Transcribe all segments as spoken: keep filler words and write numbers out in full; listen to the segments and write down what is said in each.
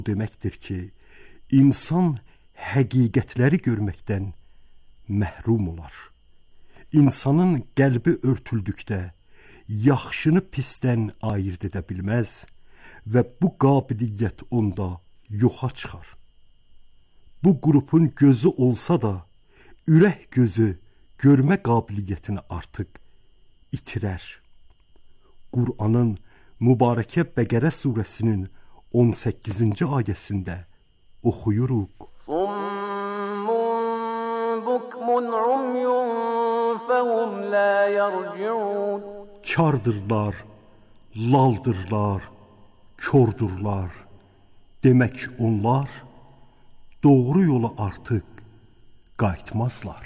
deməkdir ki, insan həqiqətləri görməkdən məhrum olar. İnsanın qəlbi örtüldükdə yaxşını pisdən ayırt edə bilməz və bu qabiliyyət onda yoxa çıxar. Bu qrupun gözü olsa da, ürək gözü görmə qabiliyyətini artıq itirər. Qur'anın mübarəkə Bəqərə surəsinin on səkkizinci ayəsində oxuyuruq. Kardırlar, laldırlar, kördürlar. Demək onlar doğru yola artıq qayıtmazlar.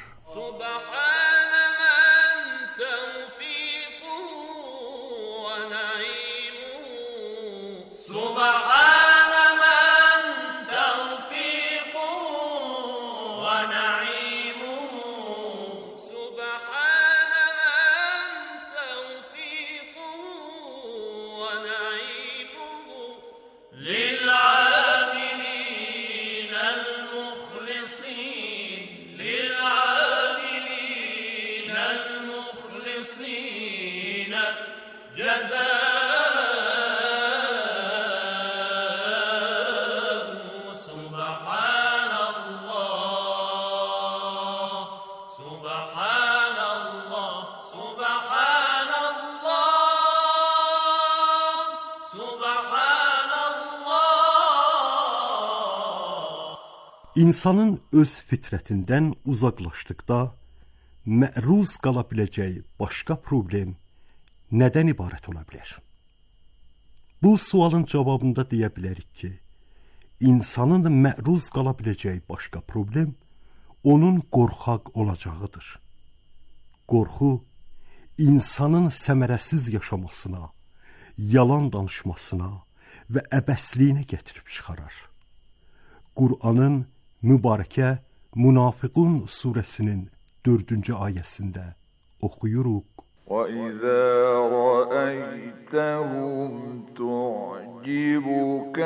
İnsanın öz fitrətindən uzaqlaşdıqda məruz qala biləcəyi başqa problem nədən ibarət ola bilər? Bu sualın cavabında deyə bilərik ki, insanın məruz qala biləcəyi başqa problem onun qorxaq olacağıdır. Qorxu insanın səmərəsiz yaşamasına, yalan danışmasına və əbəsliyinə gətirib çıxarar. Qur'anın mübarəkə Münafiqun surəsinin dördüncü ayəsində oxuyuruq. وَإِذَا رَأَيْتَهُمْ تُعْجِبُكَ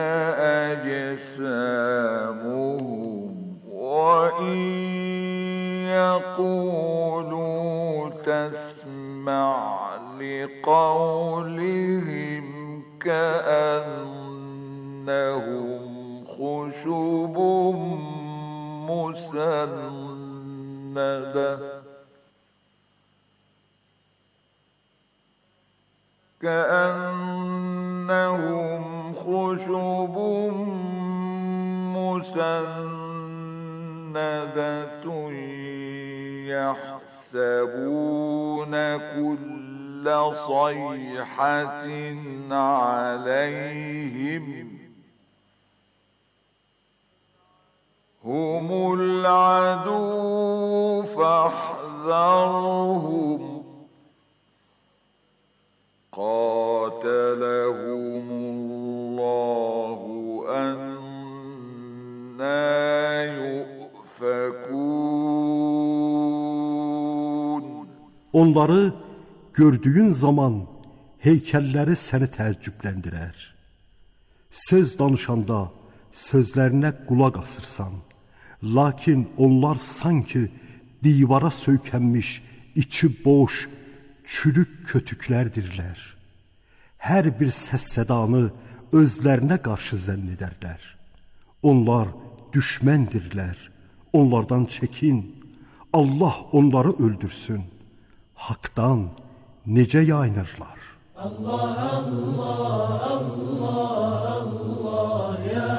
أَجْسَامُهُمْ وَإِنْ يَقُولُوا تَسْمَعْ لِقَوْلِهِمْ كَأَنَّهُمْ خُشُبٌ مسندة كأنهم خشب مسندة يحسبون كل صيحة عليهم هم العدو فاحذرهم قاتلهم الله أنى يؤفكون. Onları gördüyün zaman heykəlləri səni təəccübləndirər. Söz danışanda sözlərinə qulaq asırsan. Lakin onlar sanki divara söykənmiş, içi boş, çürük kötüklərdirlər. Hər bir səs-sədanı özlərinə qarşı zənn edərlər. Onlar düşməndirlər. Onlardan çəkin. Allah onları öldürsün. Haqdan necə yayınırlar? Allah, Allah, Allah, Allah, ya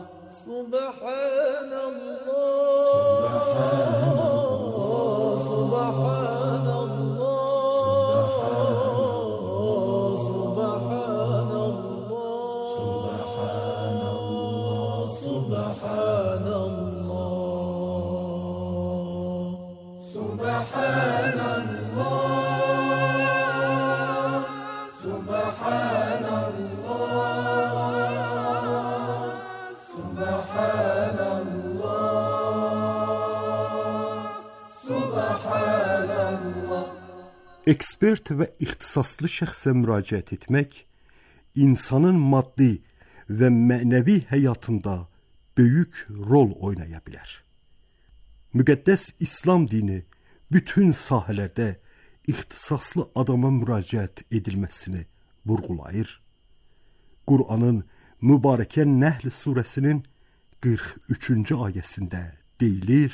Subhanallah, Subhanallah, Ekspert və ixtisaslı şəxsə müraciət etmək insanın maddi və mənəvi həyatında böyük rol oynaya bilər. Müqəddəs İslam dini bütün sahələrdə ixtisaslı adama müraciət edilməsini vurğulayır. Qur'anın mübarəkə Nəhl surəsinin qırx üçüncü ayəsində deyilir: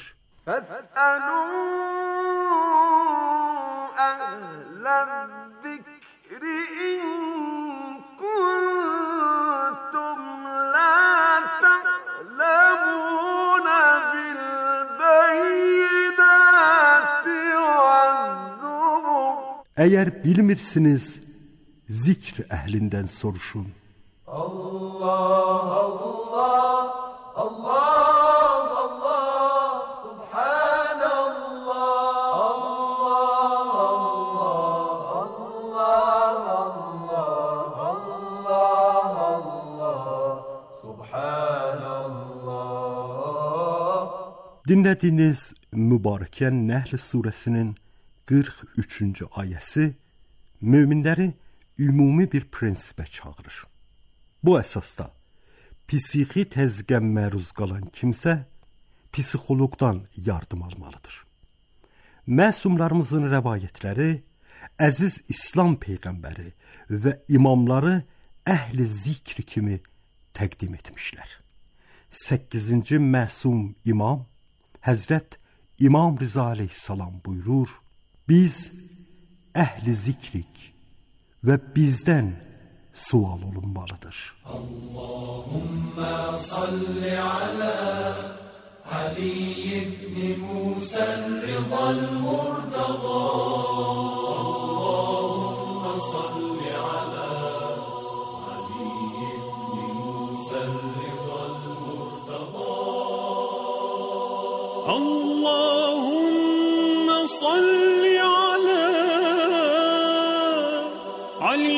Əgər bilmirsiniz, zikr əhlindən soruşun. Allah, Allah, Allah, Allah, Subhanallah, Allah, Allah, Allah, Allah, Allah, Subhanallah. Dinlədiyiniz mübarəkə Nəhl surəsinin qırx üçüncü ayəsi möminləri ümumi bir prinsipə çağırır. Bu əsasda psixi təzyiqə məruz qalan kimsə psixoloqdan yardım almalıdır. Məsumlarımızın rəvayətləri əziz İslam peyğəmbəri və imamları əhl-i zikr kimi təqdim etmişlər. səkkizinci məsum imam Həzrət İmam Rıza əleyhissalam buyurur: biz əhl-i zikrik və bizdən sual olunmalıdır. Allahümme salli ala Ali ibn Musa Ridal Murtada. Allahümme salli ala Ali ibn Musa Ridal Murtada. Allahümme salli ala Ali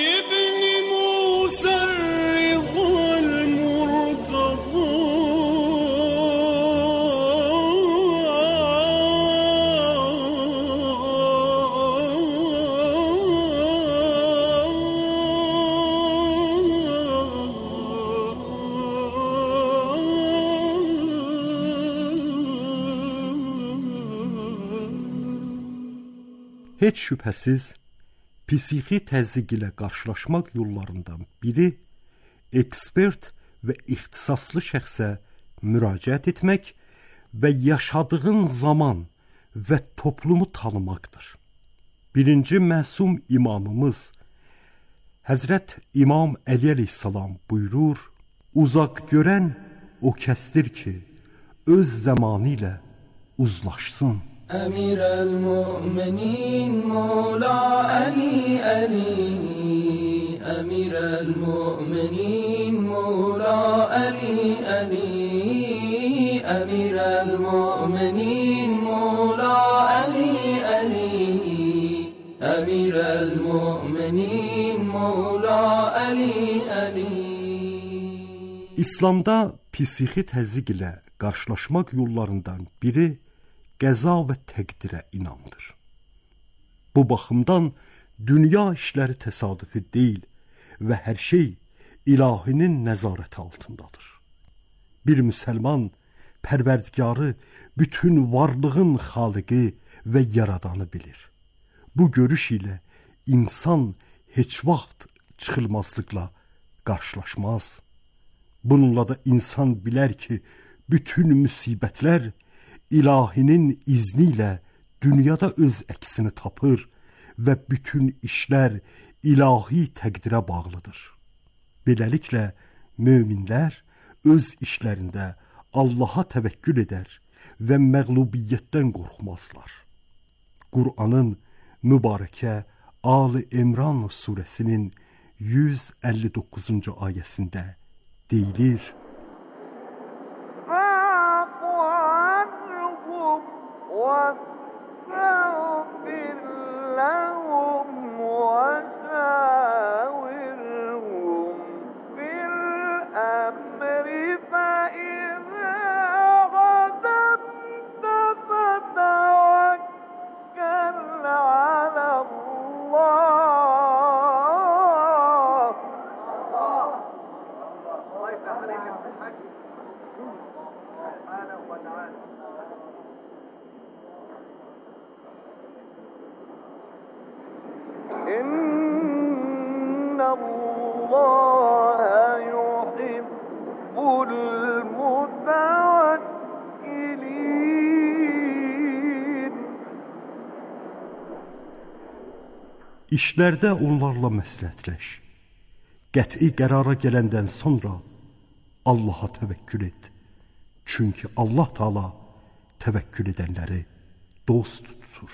Heç şübhəsiz, psixi təzyiq ilə qarşılaşmaq yollarından biri ekspert və ixtisaslı şəxsə müraciət etmək və yaşadığın zaman və toplumu tanımaqdır. Birinci məsum imamımız Həzrət İmam Əli əleyhissalam buyurur: uzaq görən o kəsdir ki, öz zamanı ilə uzlaşsın. Əmir el-Mu'minin Mola Ali Ali, Əmir el-Mu'minin Mola Ali Ali, Əmir el-Mu'minin Mola Ali Ali, Əmir el-Mu'minin Mola Ali Ali. İslamda psixi təzyiq ilə qarşılaşmaq yollarından biri qəza və təqdirə inamdır. Bu baxımdan dünya işləri təsadüfi deyil və hər şey ilahinin nəzarəti altındadır. Bir müsəlman Pərverdigarı, bütün varlığın xaliqi və yaradanı bilir. Bu görüş ilə insan heç vaxt çıxılmazlıqla qarşılaşmaz. Bununla da insan bilər ki, bütün müsibətlər İlahinin izni ilə dünyada öz əksini tapır və bütün işlər ilahi təqdirə bağlıdır. Beləliklə, möminlər öz işlərində Allaha təvəkkül edər və məğlubiyyətdən qorxmazlar. Qur'anın mübarəkə Ali İmran surəsinin yüz əlli doqquzuncu ayəsində deyilir: الله يحب المتوكلين. İşlərdə onlarla məsləhətləş. Qəti qərara gələndən sonra Allaha təvəkkül et. Çünki Allah Taala təvəkkül edənləri dost tutur.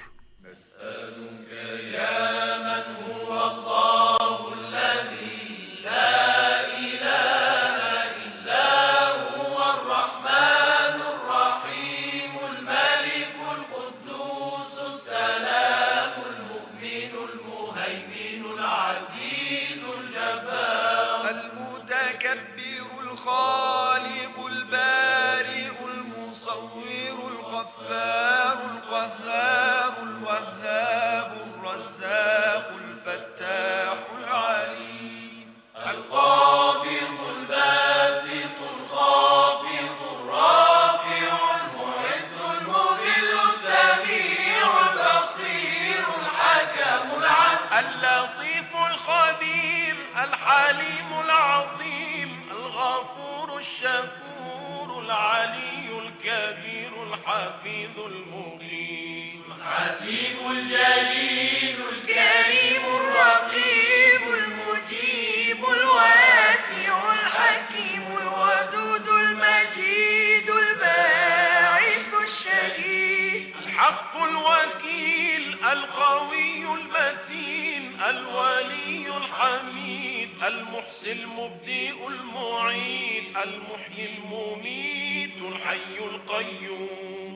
اللطيف الخبير الحليم العظيم الغفور الشكور العلي الكبير الحفيظ المقيم الحسيب الجليل الكريم الرقيب المجيب الواسع الحكيم الودود المجيد الباعث الشهيد الحق الوكيل القوي المتين الولي الحميد المحصي المبدئ المعيد المحيي المميت الحي القيوم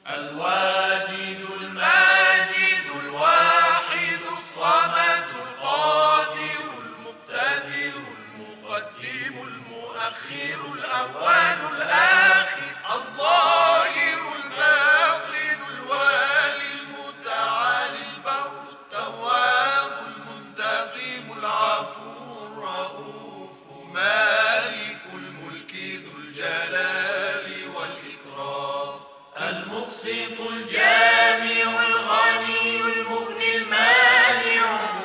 الواجد الماجد الواحد الصمد القادر المقتدر المقدم المؤخر الأول الآخر الظاهر الباطن الوالي المتعالي البر التواب المنتقم العفو الرؤوف مالك الملك ذو الجلال والإكرام المقسط الجامع الغني المغني المانع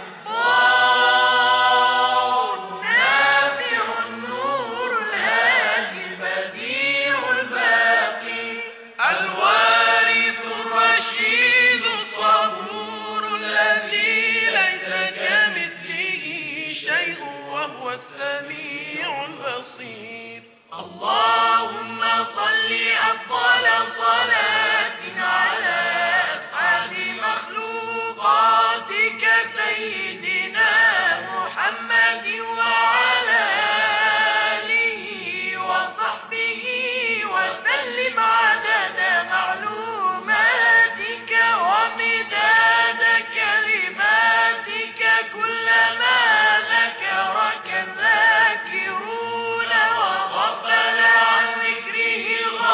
الضار النافع النور الهادي البديع الباقي الوارث الرشيد الصبور الذي ليس كمثله شيء وهو السميع البصير. اللهم صل أفضل صلاة على أسعد مخلوقاتك سيدنا محمد وعلى آله وصحبه وسلم عدد معلوماتك ومداد كلماتك كلما ذكرك الذاكرون وغفل عن ذكره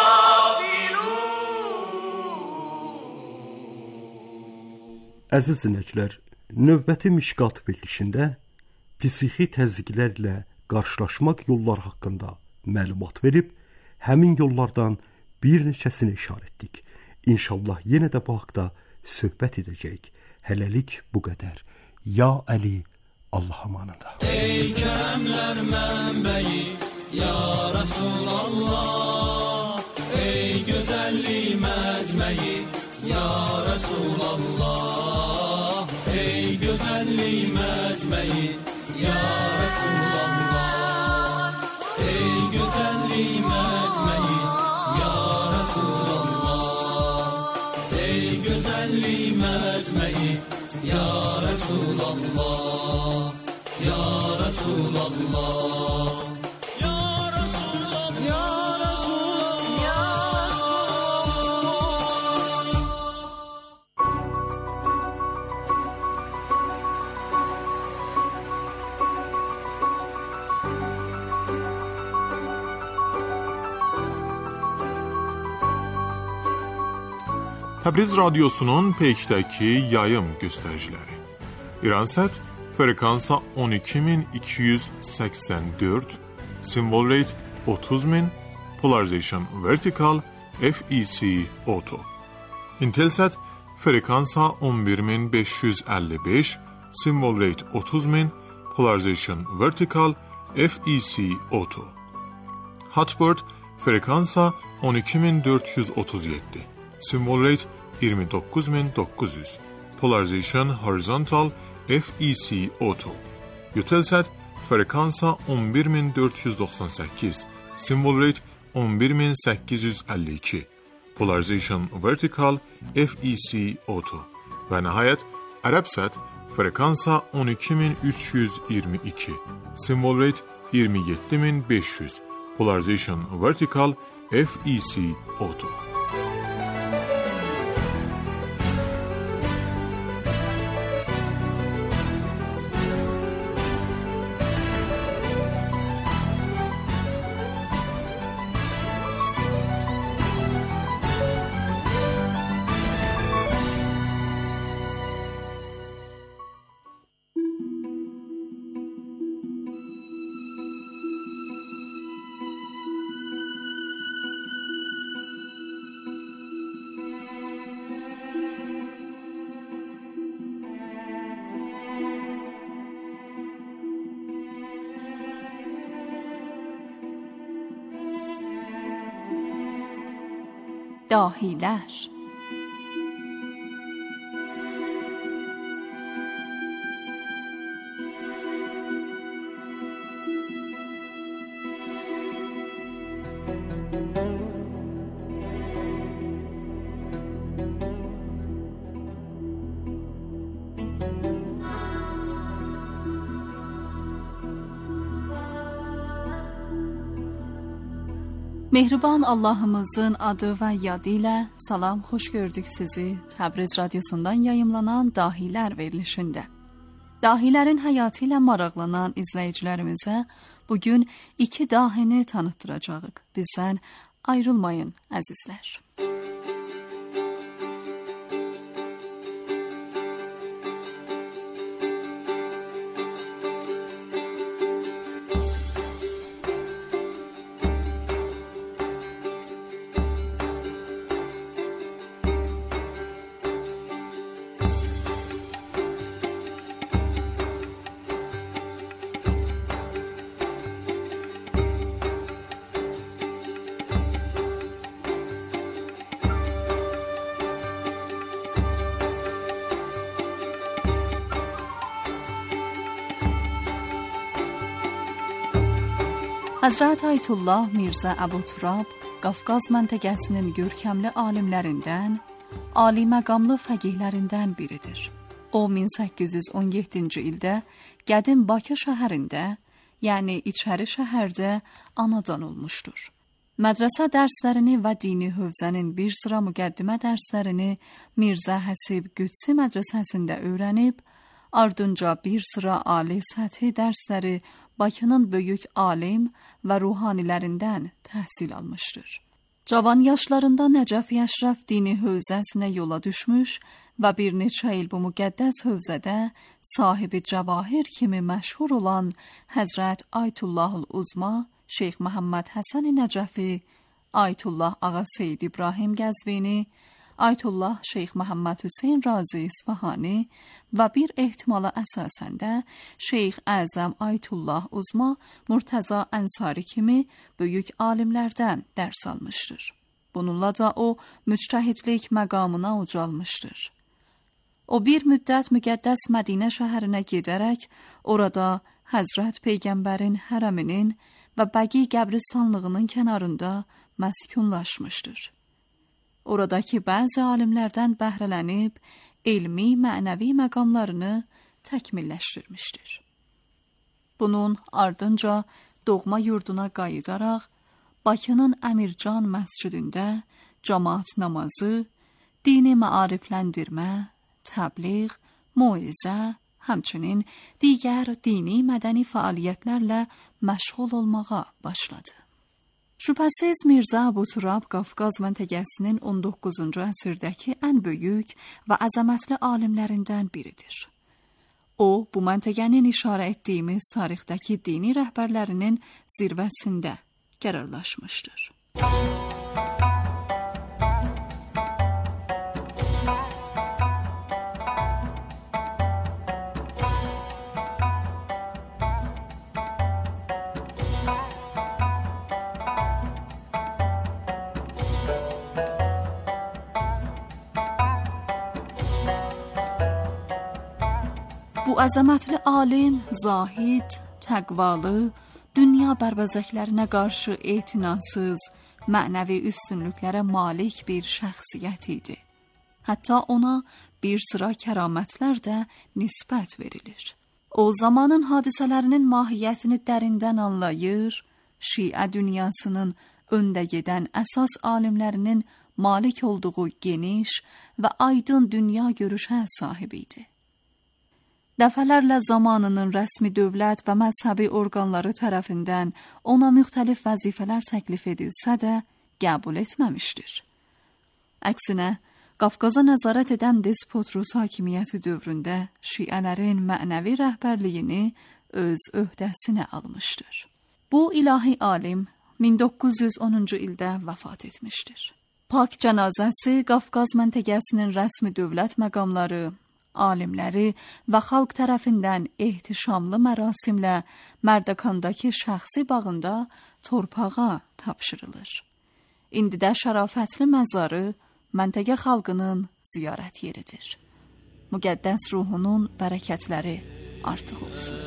Əziz dinləyicilər, növbəti Mişqat verilişində psixi təzyiqlərlə qarşılaşmaq yolları haqqında məlumat verib, həmin yollardan bir neçəsini işarət etdik. İnşallah yenə də bu haqda söhbət edəcəyik. Hələlik bu qədər. Ya Əli, Allah amanında. Ey kəmlər mənbəyi, ya Rasulallah, ey gözəllik məcməyi, ya Rasulallah, ey gözəllik məcməyi, ya Rasulallah, ey gözəllik məcməyi, ya Rasulallah, ey gözəllik məcməyi, ya Rasulallah, ya Rasulallah. Təbriz Radyosu'nun Peyk'təki yayım göstəriciləri. İransat frekansa on iki min iki yüz səksən dörd, symbol rate otuz min, polarization vertical, F E C auto. Intelsat frekansa on bir min beş yüz əlli beş, symbol rate otuz min, polarization vertical, F E C auto. Hotbird frekansa on iki min dörd yüz otuz yedi, symbol rate iyirmi dokuz bin dokuz yüz, polarization horizontal, F E C auto. Eutelsat frekansa on bir min dörd yüz doxsan səkkiz, symbol rate on bir min səkkiz yüz əlli iki, polarization vertical, F E C auto. Və nəhayət Arabsat frekansa on iki min üç yüz iyirmi iki, symbol rate iyirmi yeddi min beş yüz, polarization vertical, F E C auto. dahiler. Mehriban Allah'ımızın adı ve yadıyla salam, hoş gördük sizi Təbriz Radyosu'ndan yayımlanan Dahiler verilişinde. Dahilerin hayatıyla maraqlanan izleyicilerimize bugün iki dahini tanıttıracağıq. Bizden ayrılmayın əzizlər. Həzrət Ayətullah Mirzə Əbu Turab Qafqaz məntəqəsinin görkəmli alimlərindən, ali məqamlı fəqihlərindən biridir. O min səkkiz yüz on yeddinci ildə qədim Bakı şəhərində, yəni içəri şəhərdə anadan olmuşdur. Mədrəsə dərslərini və dini hövzənin bir sıra müqəddimə dərslərini Mirzə Həsib Qüdsi mədrəsəsində öyrənib, ardınca bir sıra ali səthi dərsləri Bakının böyük alim və ruhanilərindən təhsil almışdır. Cavan yaşlarında Nəcəf Əşrəf dini hövzəsinə yola düşmüş və bir neçə il bu müqəddəs hövzədə sahibi cəvahir kimi məşhur olan Həzrət Ayətullahul Uzma, Şeyx Məhəmməd Həsən Nəcəfi, Ayətullah Ağa Seyyid İbrahim Qəzvini, Ayətullah Şeyx Məhəmməd Hüseyn Razi İsfahani və bir ehtimala əsasən də Şeyx Əzəm Ayətullah Uzma Murtəza Ənsari kimi böyük alimlərdən dərs almışdır. Bununla da o müctəhidlik məqamına ucalmışdır. O bir müddət müqəddəs Mədinə şəhərinə gedərək orada Həzrət Peyğəmbərin hərəminin və Bəqi qəbristanlığının kənarında məskunlaşmışdır. Oradakı bəzi alimlərdən bəhrələnib, elmi, mənəvi məqamlarını təkmilləşdirmişdir. Bunun ardınca doğma yurduna qayıdaraq, Bakının Əmircan məscidində cəmaət namazı, dini maarifləndirmə, təbliğ, moizə, həmçinin digər dini mədəni fəaliyyətlərlə məşğul olmağa başladı. Şübhəsiz Mirzə Əbu Turab Qafqaz məntəqəsinin on doqquzuncu əsrdəki ən böyük və əzəmətli alimlərindən biridir. O, bu məntəqənin işarə etdiyimiz tarixdəki dini rəhbərlərinin zirvəsində qərarlaşmışdır. Bu əzəmətli alim, zahid, təqvalı, dünya bərbəzəklərinə qarşı etinasız, mənəvi üstünlüklərə malik bir şəxsiyyət idi. Hətta ona bir sıra kəramətlər də nisbət verilir. O zamanın hadisələrinin mahiyyətini dərindən anlayır, Şiə dünyasının öndə gedən əsas alimlərinin malik olduğu geniş və aydın dünya görüşə sahib idi. Dəfələrlə zamanının rəsmi dövlət və məzhəbi orqanları tərəfindən ona müxtəlif vəzifələr təklif edilsə də qəbul etməmişdir. Əksinə, Qafqaza nəzarət edən despot Rus hakimiyyəti dövründə şiələrin mənəvi rəhbərliyini öz öhdəsinə almışdır. Bu ilahi alim min doqquz yüz onuncu ildə vəfat etmişdir. Pak cənazəsi Qafqaz məntəqəsinin rəsmi dövlət məqamları, alimləri və xalq tərəfindən ehtişamlı mərasimlə Mərdəkandakı şəxsi bağında torpağa tapşırılır. İndi də şərafətli məzarı məntəqə xalqının ziyarət yeridir. Müqəddəs ruhunun bərəkətləri artıq olsun.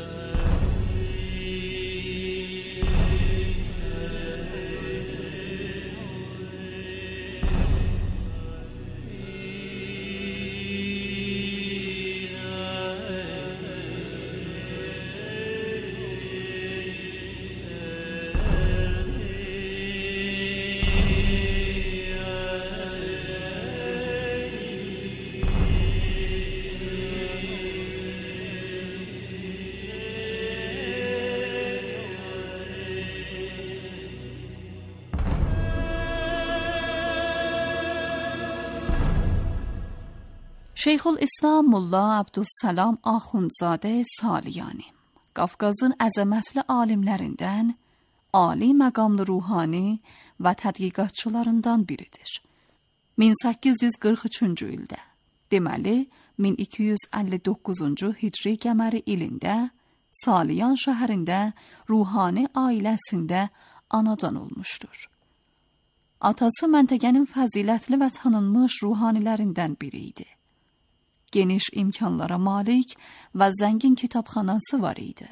Şeyxülislam Molla Abdüssalam Axundzadə Saliyani, Qafqazın əzəmətli alimlərindən, ali məqamlı ruhani və tədqiqatçılarından biridir. min səkkiz yüz qırx üçüncü ildə, deməli min iki yüz əlli doqquzuncu hicri qəməri ilində Saliyan şəhərində ruhani ailəsində anadan olmuşdur. Atası məntəqənin fəzilətli və tanınmış ruhanilərindən biri idi. Geniş imkanlara malik və zəngin kitabxanası var idi.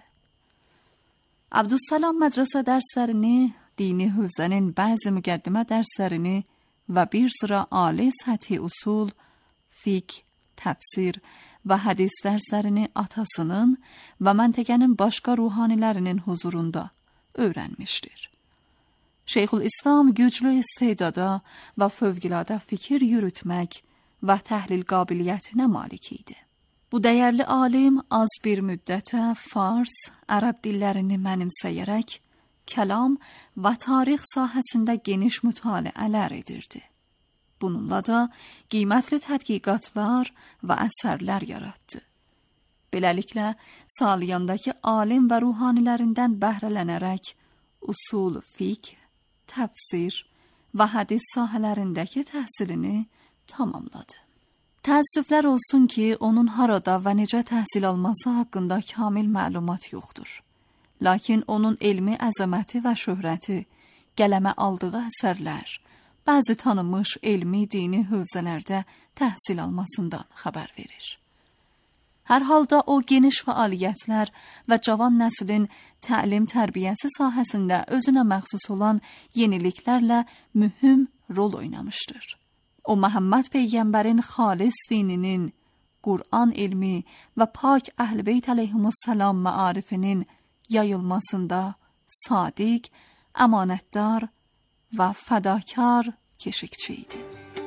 Abdüssalam mədrəsə dərslərini, dini hövzənin bəzi müqəddimə dərslərini və bir sıra ali səthi usul, fiqh, təfsir və hədis dərslərini atasının və məntəqənin başqa ruhanilərinin huzurunda öyrənmişdir. Şeyxülislam güclü istedada və fövqəladə fikir yürütmək və təhlil qabiliyyətinə malik idi. Bu dəyərli alim az bir müddətə fars, ərəb dillərini mənimsəyərək, kəlam və tarix sahəsində geniş mütaliələr edirdi. Bununla da qiymətli tədqiqatlar və əsərlər yaratdı. Beləliklə, Saliyandakı alim və ruhanilərindən bəhrələnərək, usul, fiqh, təfsir və hədis sahələrindəki təhsilini tamamladı. Təəssüflər olsun ki, onun harada və necə təhsil alması haqqında kamil məlumat yoxdur. Lakin onun elmi əzəməti və şöhrəti, qələmə aldığı əsərlər, bəzi tanınmış elmi dini hövzələrdə təhsil almasından xəbər verir. Hər halda o geniş fəaliyyətlər və cavan nəslin təlim tərbiyəsi sahəsində özünə məxsus olan yeniliklərlə mühüm rol oynamışdır. O, Məhəmməd Peyğəmbərin xalis dininin, Qur'an elmi və pak Əhl-Beyt əleyhimussalam məarifinin yayılmasında sadiq, əmanətdar və fədakar keşikçi idi.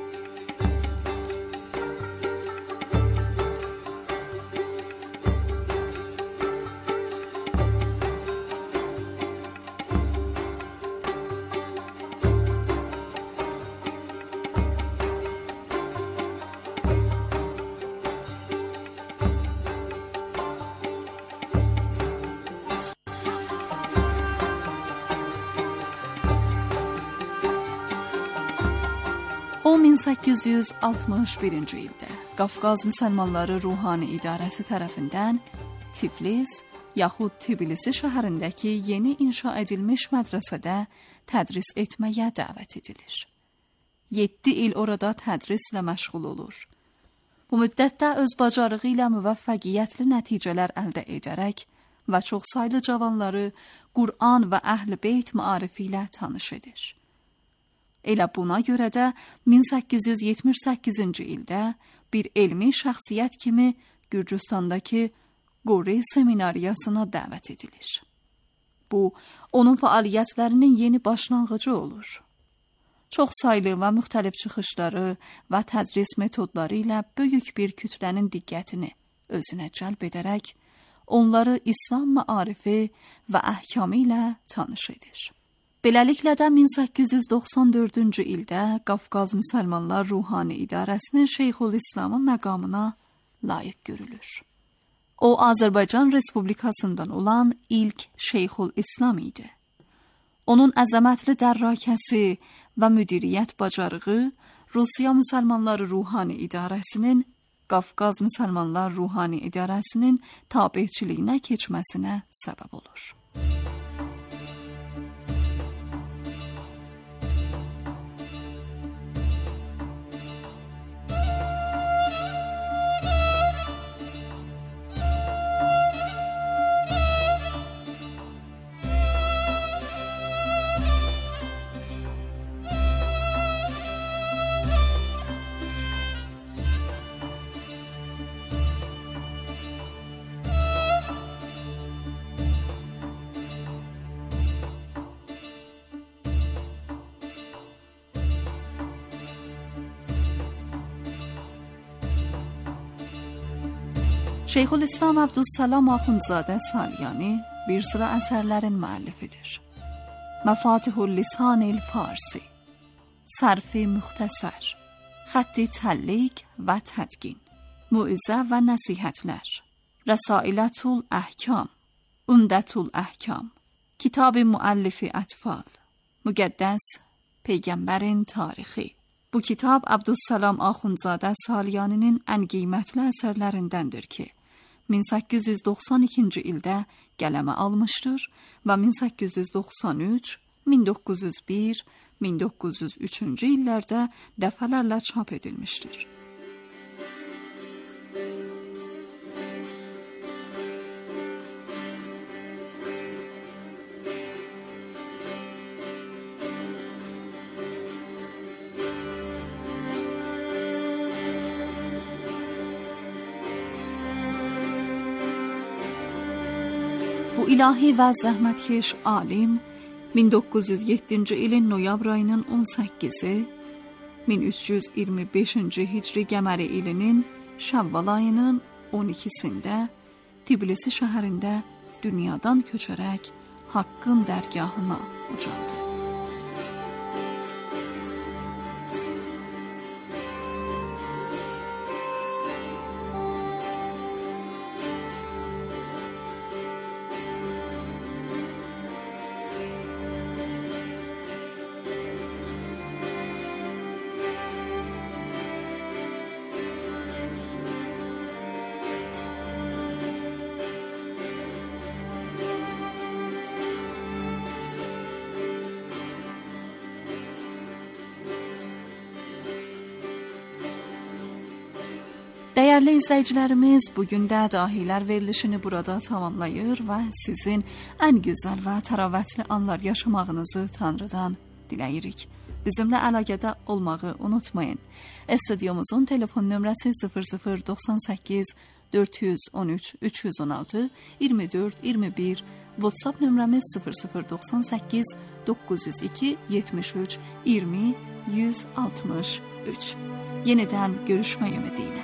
O, min səkkiz yüz altmış birinci ildə Qafqaz müsəlmanları ruhani idarəsi tərəfindən Tiflis yaxud Tbilisi şəhərindəki yeni inşa edilmiş mədrəsədə tədris etməyə dəvət edilir. Yeddi il orada tədrislə məşğul olur. Bu müddətdə öz bacarığı ilə müvəffəqiyyətli nəticələr əldə edərək və çoxsaylı cavanları Qur'an və Əhl-i Beyt maarifi ilə tanış edir. Elə buna görə də min səkkiz yüz yetmiş səkkizinci ildə bir elmi şəxsiyyət kimi Gürcüstandakı Qori seminariyasına dəvət edilir. Bu, onun fəaliyyətlərinin yeni başlanğıcı olur. Çox saylı və müxtəlif çıxışları və tədris metodları ilə böyük bir kütlənin diqqətini özünə cəlb edərək, onları İslam maarifi və əhkamı ilə tanış edir. Beləliklə də min səkkiz yüz doxsan dördüncü ildə Qafqaz Müsəlmanlar Ruhani İdarəsinin Şeyxülislamın məqamına layiq görülür. O, Azərbaycan Respublikasından olan ilk Şeyxülislam idi. Onun əzəmətli dərrakəsi və müdiriyyət bacarığı Rusiya Müsəlmanları Ruhani İdarəsinin Qafqaz Müsəlmanlar Ruhani İdarəsinin tabeçiliyinə keçməsinə səbəb olur. Şeyxülislam Abdüssalam Axundzadə Salyani bir sıra əsərlərin müəllifidir. Məfatihul Lisanil Farsi, Sərfi Müxtəsər, Xətti Təllik və Tədqin, Muizə və Nəsihətlər, Rəsailətul Əhkam, Umdətul Əhkam, Kitab-ı Müəllifi Ətfal, Müqəddəs Peyğəmbərin Tarixi. Bu kitab Abdüssalam Axundzadə Salyaninin ən qiymətli əsərlərindəndir ki, min səkkiz yüz doxsan ikinci ildə qələmə almışdır və min səkkiz yüz doxsan üç, min doqquz yüz bir, min doqquz yüz üçüncü illərdə dəfələrlə çap edilmişdir. Bu ilahi və zəhmətkeş alim min doqquz yüz yeddinci ilin noyabr ayının on səkkizi, min üç yüz iyirmi beşinci hicri qəməri ilinin Şəvval ayının on ikisində Tbilisi şəhərində dünyadan köçərək Haqqın dərgahına ucaldı. Dəyərli izləyicilərimiz, bugün də dahilər verilişini burada tamamlayır və sizin ən gözəl və təravətli anlar yaşamağınızı Tanrıdan diləyirik. Bizimlə əlaqədə olmağı unutmayın. Studyomuzun telefon nömrəsi sıfır sıfır doxsan səkkiz dörd yüz on üç üç yüz on altı iyirmi dörd iyirmi bir, WhatsApp nömrəmiz sıfır sıfır doxsan səkkiz doqquz yüz iki yetmiş üç iyirmi yüz altmış üç. Yenidən görüşmək ümidiyle.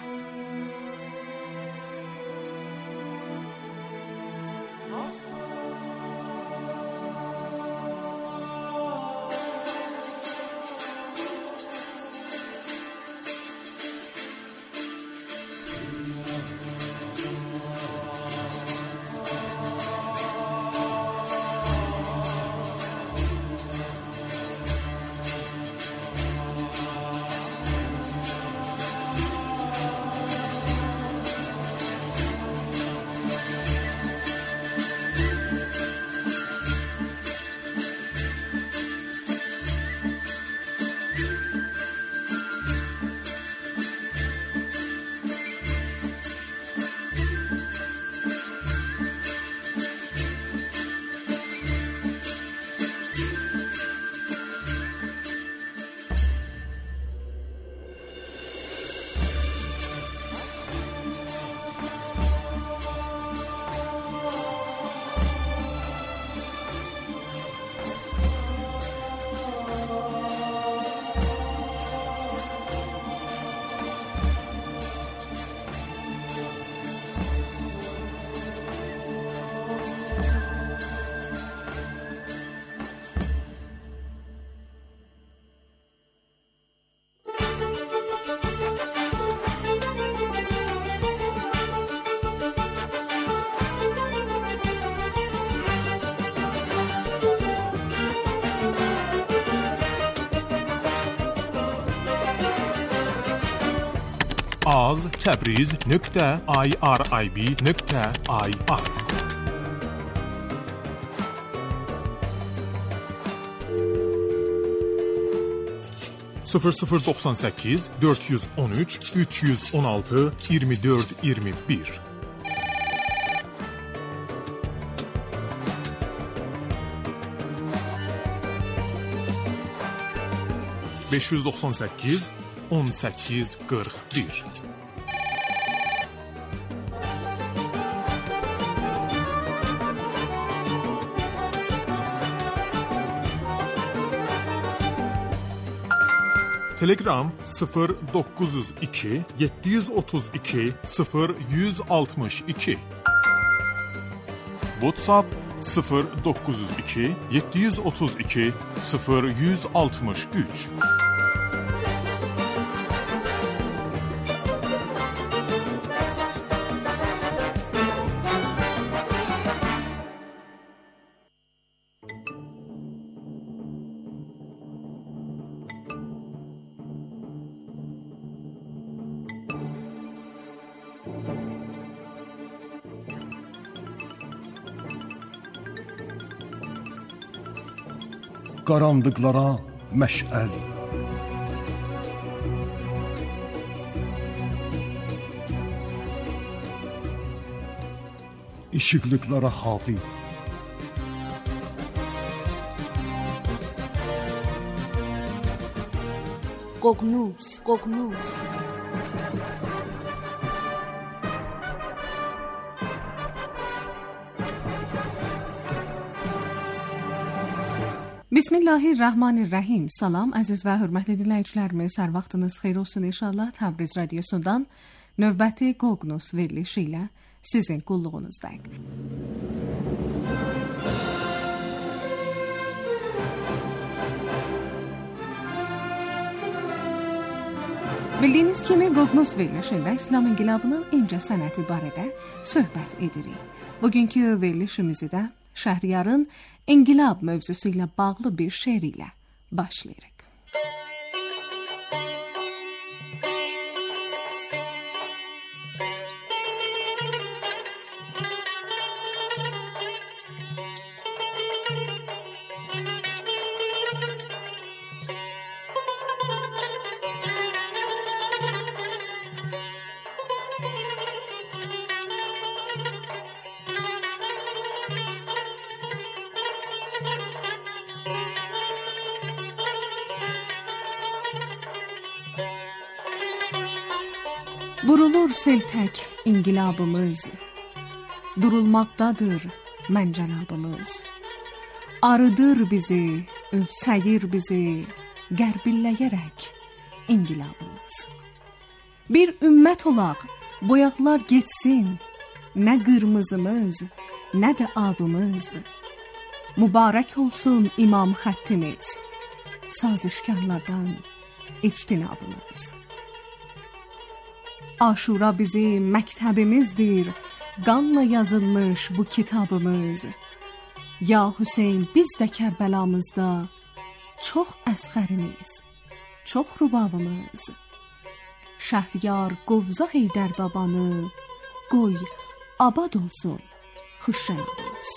az təbriz nöqtə irib nöqtə ir. sıfır sıfır doksan sekiz dört yüz on üç üç yüz on altı yirmi dört yirmi bir beş yüz doksan sekiz on sekiz qırx bir Telegram sıfır dokuz yüz iki yeddi yüz otuz iki sıfır yüz altmış iki WhatsApp sıfır dokuz yüz iki yeddi yüz otuz iki sıfır yüz altmış üç Qaranlıqlara məşəl, işıqlıqlara hadi, Qoqnus, qoqnus. Bismillahirrahmanirrahim. Salam, əziz və hörmətli dinləyicilərimiz, hər vaxtınız xeyir olsun inşallah. Təbriz radiosundan növbəti Qoqnus verilişi ilə sizin qulluğunuzdayım. Bildiyiniz kimi Qoqnus verilişində İslam inqilabının incə sənəti barədə söhbət edirik. Bugünkü verilişimizi də Şəhriyarın İnqilab mövzusu ilə bağlı bir şeir ilə başlayırıq. Burulur seltək inqilabımız, durulmaqdadır məncənabımız. Arıdır bizi, övsəyir bizi, qərbilləyərək inqilabımız. Bir ümmət olaq, boyaqlar getsin, nə qırmızımız, nə də abımız. Mübarək olsun imam xəttimiz, sazişkarlardan ictinabımız. Aşura bizim məktəbimizdir, qanla yazılmış bu kitabımız. Ya Hüseyn, biz də Kərbəlamızda çox əsxərimiz, çox rubabımız. Şəhriyar Qovza Heydər babanı, qoy abad olsun xuşşənabımız.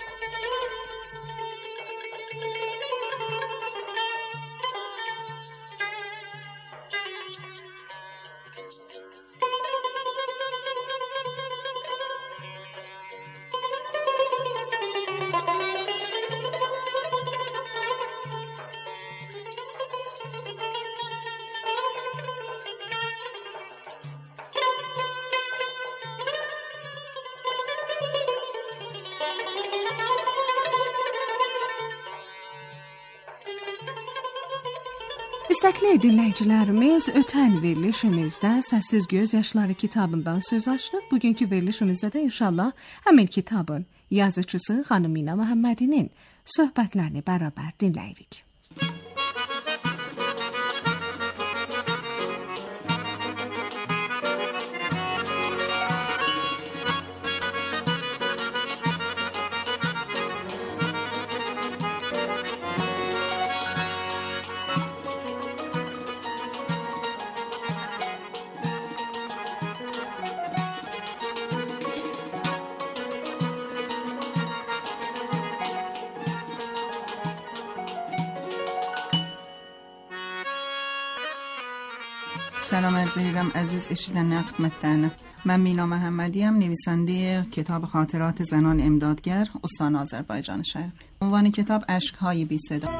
İstəkli dinləyicilərimiz, ötən verilişimizdə Səssiz Göz Yaşları kitabından söz açdıq. Bugünkü verilişimizdə də inşallah həmin kitabın yazıcısı xanım Mina Məhəmmədinin söhbətlərini bərabər dinləyirik. سلام عرض می‌کنم عزیز اشیدن خدمتتون. من مینا محمدیم، نویسنده کتاب خاطرات زنان امدادگر استان آذربایجان شرقی. عنوان کتاب اشک‌های بی صدا.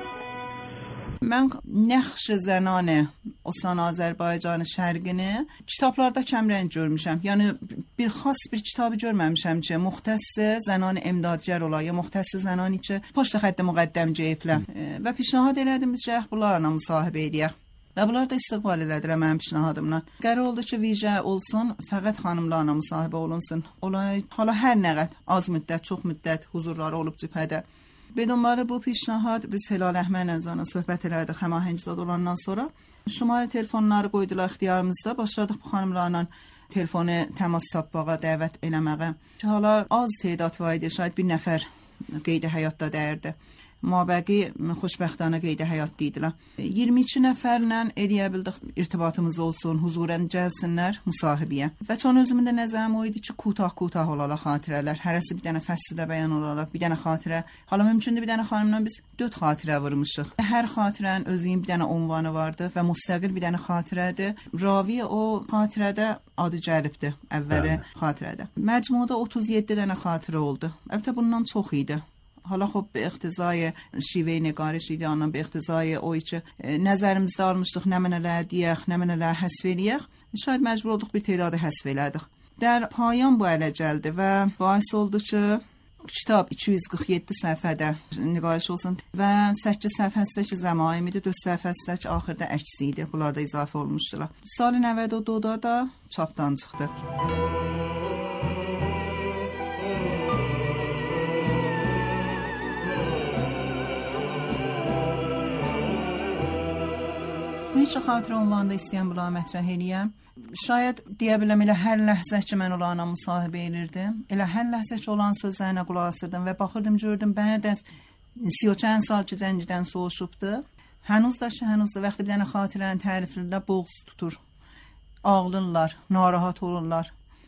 من نقش زنان استان Azərbaycan şərqini kitablarda kəmrəng görmüşəm. Yəni bir xas bir kitabı görməmişəm ki, müxtəss زنان امدادگر ola ya müxtəss زنانی ki, poçta xətti müqəddəm cəyiblər. Və پیشنهاد elədim ki, bunlarla müsahibə edək. Və bunlar da istiqbal elədilər mənim پیشنهادımdan. Qərar oldu ki, vicə olsun, fəqət xanımlarla müsahibə olunsun. Olay hala hər nə qədər az müddət, çox müddət huzurları olub cibhədə. به دنبال bu پیشنهاد biz Hilal Əhmədovla söhbət elədik həmahəngzad olandan sonra. Şumara telefonları qoydular ixtiyarımızda. Başladıq bu xanımlarla telefonu təmas tapmağa, dəvət eləməyə. Ki hala az tədad var idi, şayad bir nəfər qeydə həyatda dəyirdi. Mabəqi xoşbəxtانه qeydə həyatda idilər. iyirmi iki nəfərlə eləyə bildik irtibatımız olsun, huzurən gəlsinlər müsahibəyə. Və çon özümün də nəzərim o idi ki, kutah-kutah olaraq xatirələr. Hərəsi bir dənə fəslidə bəyan olaraq, bir dənə xatirə. Hala mümkündür bir dənə xanımla biz dörd xatirə vurmuşuq. Hər xatirənin özünün bir dənə ünvanı vardı və müstəqil bir dənə xatirədir. Ravi o xatirədə adı gəlibdi əvvəli xatirədə. Məcmuada otuz yeddi dənə xatirə oldu. Əlbəttə bundan çox idi. حالا خب به اقتضای شیوه نگارش ایده آنها به اقتضای اوی که نظرımızda almışdıq nə mənələr deyək, nə mənələr həsv eləyək, şayad məcbur olduq bir tədadı həsv elədik. در پایان bu ələ gəldi və باعث oldu ki, kitab iki yüz qırx yeddi səhifədə nigariş olsun və səkkiz səhifəsindəki zəmaim idi, dörd səhifəsindəki axırda əksi idi. Bunlar da izafə olmuşdular. Sal نود و دو da çapdan çıxdı. Bu işi xatirə ünvanında istəyən bunları mətrəh eləyəm. Şayad deyə biləm elə hər ləhzə ki, mən onlarla müsahibə edirdim. Elə hər ləhzə ki, olan sözlərinə qulaq asırdım və baxırdım, gördüm, bəd az سی و چند سال ki, cəngdən soğuşubdu. Hənuz da ki, hənuz da vaxtı bir dənə xatirənin təriflərində boğuz tutur. Ağlırlar, narahat olurlar.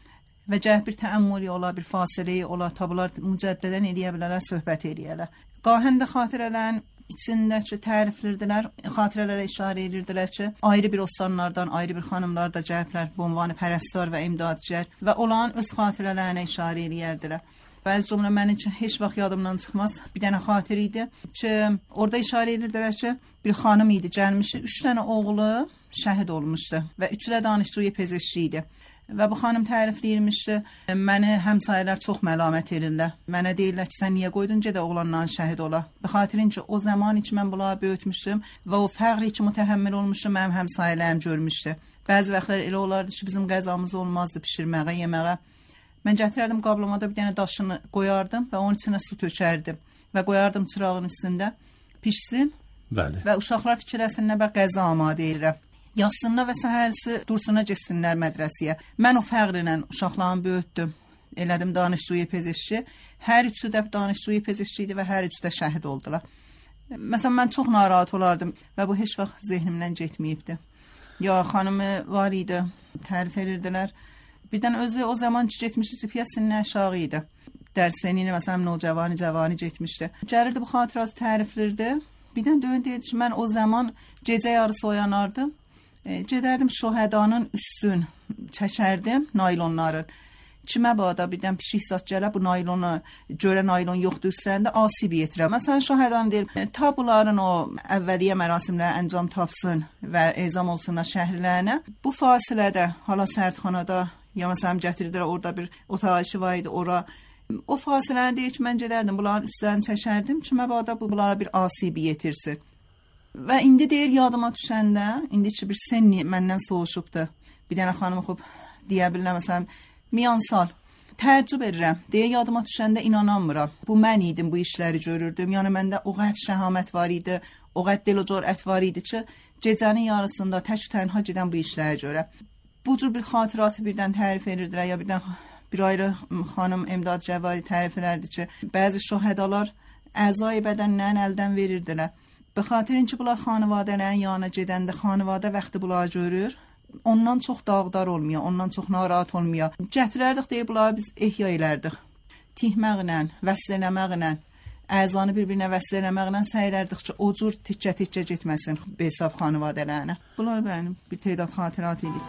Və cəhd bir təəmmülü ola, bir fasiləyi ola, tabular mücəddədən eləyə bilərlər, söhbət eləyərlər. Qahəndə xatirələrin içindəki təriflərdilər, xatirələrə işarə edirdilər ki, ayrı bir ostanlardan, ayrı bir xanımlar da cəhblər, bu ünvanı pərəstar və imdadçilər və olan öz xatirələrinə işarə edirdilər. Bəzi cümlə mənim üçün heç vaxt yadımdan çıxmaz. Bir dənə xatir idi ki, orada işarə edirdilər ki, bir xanım idi, gəlmişdi, üç dənə oğlu şəhid olmuşdu və üçü də danışdığı pezeşki idi. Və bu xanım tərifləyirmiş ki, məni həmsayələr çox məlamət edirlər. Mənə deyirlər ki, sən niyə qoydun gedə oğlanla şəhid ola? Be xatirin ki, o zaman ki, mən bunları böyütmüşdüm və o fəqri ki, mütəhəmmil olmuşdum, mənim həmsayələrim görmüşdü. Bəzi vaxtlar elə olardı ki, bizim qəzamız olmazdı pişirməyə, yeməyə. Mən gətirərdim qablamada bir dənə daşını qoyardım və onun içinə su tökərdim və qoyardım çırağın üstündə, pişsin. Bəli. Və uşaqlar fikirləsinlər və qəza amadə edirəm. Yazsınlar və səhərsi dursuna getsinlər mədrəsəyə. Mən o fəqrlə uşaqlarımı böyütdüm. Elədim danışçuyu pezeşki. Hər üçü də danışçuyu pezeşki idi və hər üçü də şəhid oldular. Məsələn, mən çox narahat olardım və bu heç vaxt zehnimdən getməyibdi. Ya xanımı var idi, tərif edirdilər. Birdən özü o zaman ki, getmişdi, cipiyəsinin aşağı idi. Dərsənini, məsələn, nocavani, cavani getmişdi. Gəlirdi, bu xatiratı təriflirdi. Birdən döyün deyirdi ki, mən o zaman gecə yarısı oyanardım. E, gedərdim şohədanın üstün çəkərdim naylonların. Kimə bada birdən pişik zat gələ bu naylonu görə naylon yoxdur üstlərində asib yetirə. Məsələn şohədan deyir, e, ta bunların o əvvəliyyə mərasimləri əncam tapsın və ezam olsunlar şəhərlərinə. Bu fasilədə hala sərtxanada ya məsələn gətirdilər orada bir otaq işi var idi ora. O fasiləni deyir ki, mən gedərdim bunların üstlərini çəkərdim. Kimə bada bu bunlara bir asibi yetirsin. Və indi deyir yadıma düşəndə, indi ki bir senni məndən soğuşubdu. Bir dənə xanımı xub deyə bilirəm, məsələn, miyansal. Təəccüb edirəm. Deyə yadıma düşəndə inanamıram. Bu mən idim, bu işləri görürdüm. Yəni məndə o qəd şəhamət var idi, o qəd del o cürət var idi ki, gecənin yarısında tək tənha gedən bu işlərə görə. Bu cür bir xatiratı birdən tərif edirdilər, ya birdən bir ayrı xanım Emdad Cəvadi tərif edərdi ki, bəzi şohədalar əzai bədənlərini əldən verirdilər. Be xatirin ki, bunlar xanivadələrin yanına gedəndə xanivadə vaxtı bunlar görür, ondan çox dağdar olmuyor, ondan çox narahat olmuyor. Gətirərdik deyə bunları biz ehya elərdik. Tihməklə, vəsl eləməklə, əzanı bir-birinə vəsl eləməklə səy edərdik ki, o cür tikə-tikə getməsin hesab xanvadələrinə. Bunlar mənim bir tədad xatirət idi.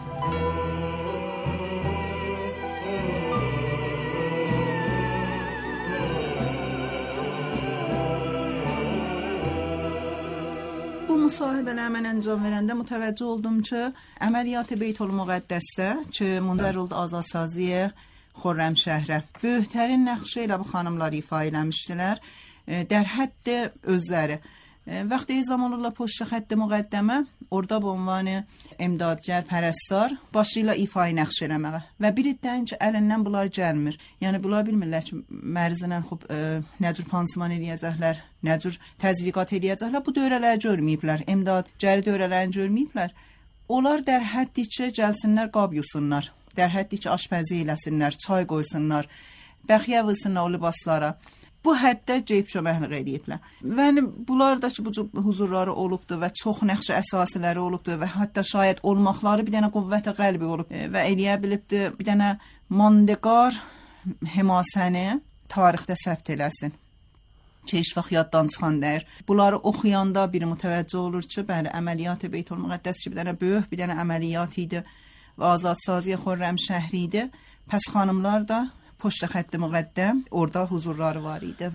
Bu müsahibələ mən əncam verəndə mütəvəccüh oldum ki, əməliyyat Beytülmüqəddəsdə ki, mündər oldu azadsaziyə Xürrəmşəhrə. Böyüklərin nəqşi ilə bu xanımlar ifa eləmişdilər. Dər hədd özləri. Vaxtı zamanla poşta xətt müqəddəmə orada bu ünvanı imdadgər, pərəstar başı ilə ifayı nəqş eləməyə və bir iddən ki, əlindən bunlar gəlmir. Yəni bunlar bilmirlər ki, mərzinlə xub e, nə cür pansuman eləyəcəklər, nə cür təzriqat eləyəcəklər. Bu dövrələri görməyiblər. İmdadgəri dövrələrini görməyiblər. Onlar dər həddicə gəlsinlər, qab yusunlar. Dər həddicə aşpəzi eləsinlər, çay qoysunlar, bəxiyə vursunlar o libaslara. Bu həddə ceyb çöməklik eləyiblər. Və bunlar da ki, bu huzurları olubdur və çox nəqşi əsasiləri olubdur və hətta şayət olmaqları bir dənə qüvvət-i qəlbi olub və eləyə bilibdir bir dənə mandeqar həmasəni tarixdə səbt eləsin. Ki, heç vaxt yaddan çıxan deyir. Bunları oxuyanda biri mütəvəccüh olur ki, bəli, əməliyyat Beytülmüqəddəs ki, bir dənə böyük, bir dənə əməliyyat idi və azadsaziyə Xürrəmşəhri idi. Pəs xanımlar da poşta xətti müqəddəm, orada huzurları var idi.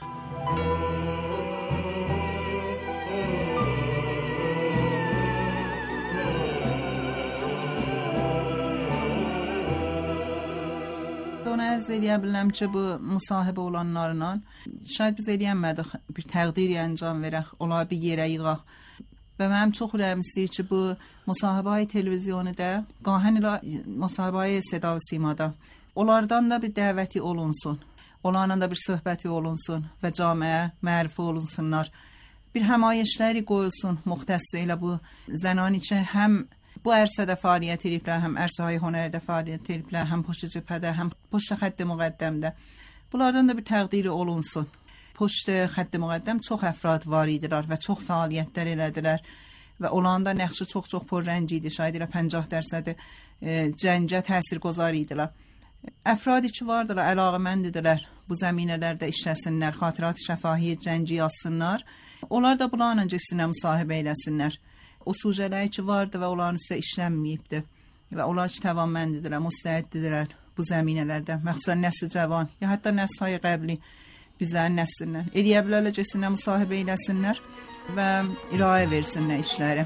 Onu ərz eləyə biləm ki, bu müsahibə olanlarla şayad biz eləyənmədik, bir təqdir əncam verək, ola bir yerə yığaq. Və mənim çox ürəyim istəyir ki, bu müsahibə televizyonu da, qahən ilə müsahibə Seda və Simada onlardan da bir dəvəti olunsun, onlarla da bir söhbəti olunsun və camiyə mərifə olunsunlar. Bir həmayişləri qoyulsun müxtəssə ilə bu zənan üçün həm bu ərsədə fəaliyyət ediblər, həm ərsəyə hünərdə fəaliyyət ediblər, həm poşta cəbhədə, həm poşta xətti müqəddəmdə. Bunlardan da bir təqdiri olunsun. Poşta xətti müqəddəm çox əfrad var idilər və çox fəaliyyətlər elədilər və onların da nəqşi çox-çox pürrəng idi, şayad ilə pəncah dərсədi e, cəngə təsir qozar idilər. Əfradi ki vardılar, əlaqəməndidirlər, bu zəminələrdə işləsinlər, xatirat şəfahi cəngi yazsınlar. Onlar da bunlarla cəsinə müsahibə eləsinlər. O sujələri ki vardı və onların üstə işlənməyibdi və onlar ki təvanməndidirlər, müstəhiddirlər bu zəminələrdə, məxsusən nəsli cavan, ya hətta nəsli qəbli bizlərin nəslindən. Eləyə bilərlə cəsinə müsahibə eləsinlər və irayə versinlər işləri.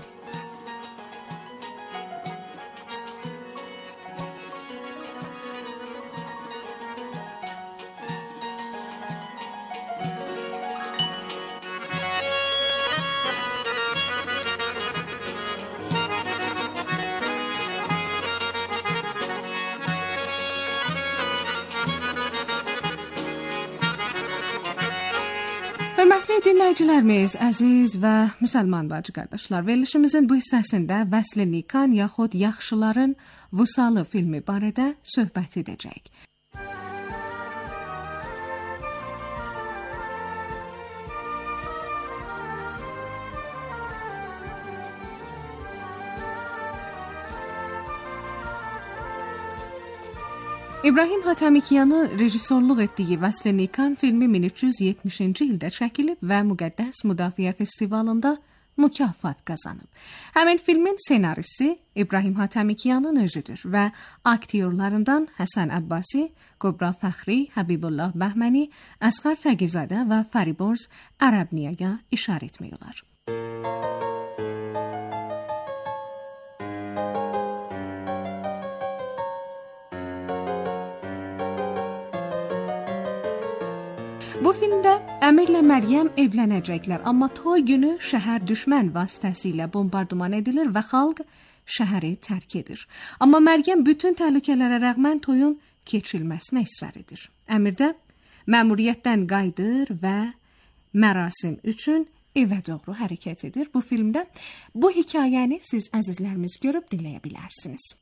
Hörmətli dinləyicilərimiz, əziz və müsəlman bacı qardaşlar, verilişimizin bu hissəsində Vəsl-i Nikan yaxud Yaxşıların Vüsalı filmi barədə söhbət edəcəyik. İbrahim Hatəmikyanı rejissorluq etdiyi Vəsl-i Nikan filmi min üç yüz yetmişinci ildə çəkilib və Müqəddəs Müdafiə Festivalında mükafat qazanıb. Həmin filmin senaristi İbrahim Hatəmikyanın özüdür və aktyorlarından Həsən Əbbasi, Qobra Fəxri, Həbibullah Bəhməni, Əsqər Təqizadə və Fariborz Ərəbniyaya işarə etmək olar. Bu filmdə Əmirlə Məryəm evlənəcəklər, amma toy günü şəhər düşmən vasitəsilə bombardıman edilir və xalq şəhəri tərk edir. Amma Məryəm bütün təhlükələrə rəğmən toyun keçilməsinə israr edir. Əmir də məmuriyyətdən qayıdır və mərasim üçün evə doğru hərəkət edir. Bu filmdə bu hekayəni siz əzizlərimiz görüb dinləyə bilərsiniz.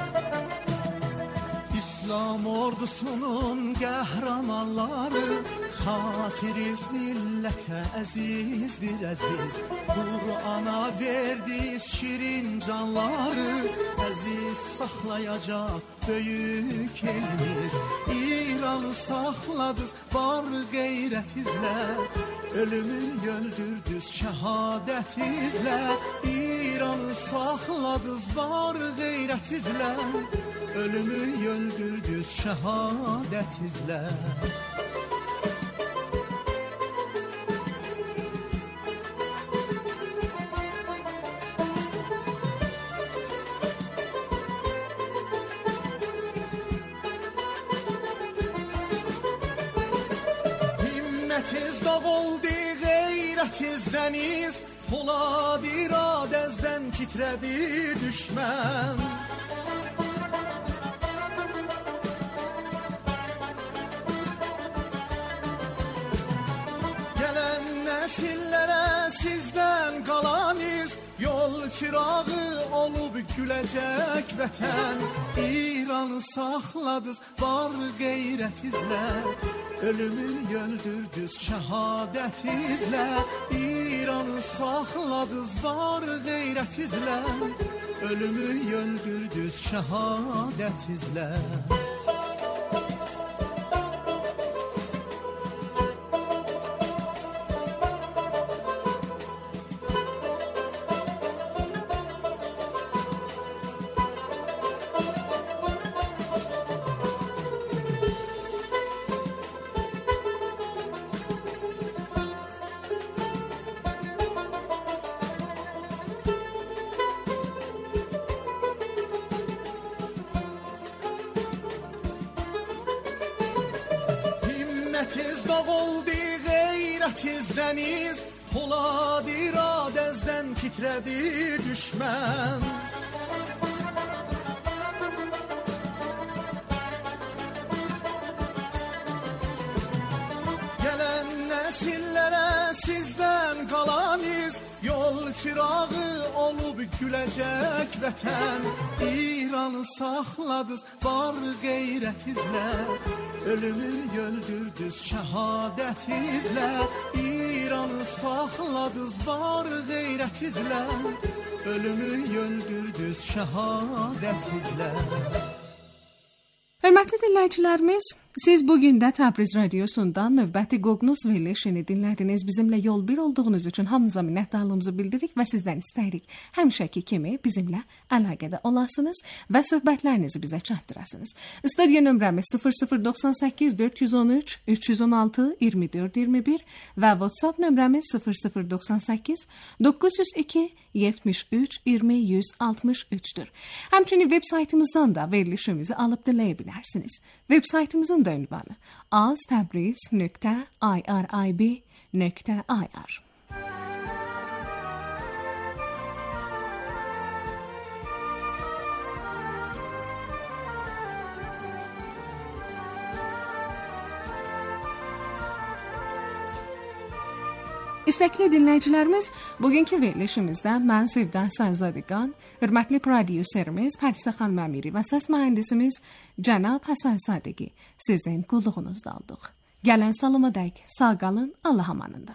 İslam ordusunun qəhrəmanları Xatiriz millətə əzizdir əziz, Qur'ana verdiz şirin canları, əziz saxlayacaq böyük elimiz. İranı saxladız var qeyrətizlə, ölümü öldürdüz şəhadətizlə. İranı saxladız var qeyrətizlə, ölümü öldürdüz şəhadətizlə. Himmetiz dağ oldu, qeyrətiz dəniz, Polad iradəzdən titrədi düşmən. Gələn nəsillərə sizdən qalaniz, yol çırağı olub güləcək vətən. İranı saxladız var qeyrətizlə, ölümü öldürdüz şəhadətizlə. İranı saxladız var qeyrətizlə, ölümü öldürdüz şəhadətizlə. Himmetiz dağ oldu, qeyrətiz dəniz, Polad iradəzdən titrədi düşmən. Gələn nəsillərə sizdən qalaniz, yol çırağı olub güləcək vətən. İranı saxladız var qeyrətizlə, ölümü öldürdüz şəhadətizlə. İranı saxladız var qeyrətizlə, ölümü öldürdüz şəhadətizlə. Hörmətli dinləyicilərimiz, siz bugün də Təbriz Radiosu'nda növbəti Qoqnuz verilişini dinlədiniz. Bizimlə yol bir olduğunuz üçün hamınıza minnətdarlığımızı bildiririk və sizdən istəyirik həmişəki kimi bizimlə əlaqədə olasınız və söhbətlərinizi bizə çatdırasınız. Studiya nömrəmiz sıfır sıfır doxsan səkkiz dörd yüz on üç üç yüz on altı iyirmi dörd iyirmi bir və WhatsApp nömrəmiz sıfır sıfır doxsan səkkiz doqquz yüz iki yetmiş üç iyirmi yüz altmış üçdür. Həmçinin web saytımızdan da verilişimizi alıb dinləyə bilərsiniz. Web saytımızın da ünvanı aztabriz nöqtə irib nöqtə ir. İstəkli dinləyicilərimiz, bugünkü verilişimizdə mən Sevda Sənzadiqan, hörmətli prodüserimiz Pərsə xanım Əmiri və səs mühəndisimiz Cənab Həsən Sadiqi sizin qulluğunuzda olduq. Gələn salımadək sağ qalın, Allah amanında.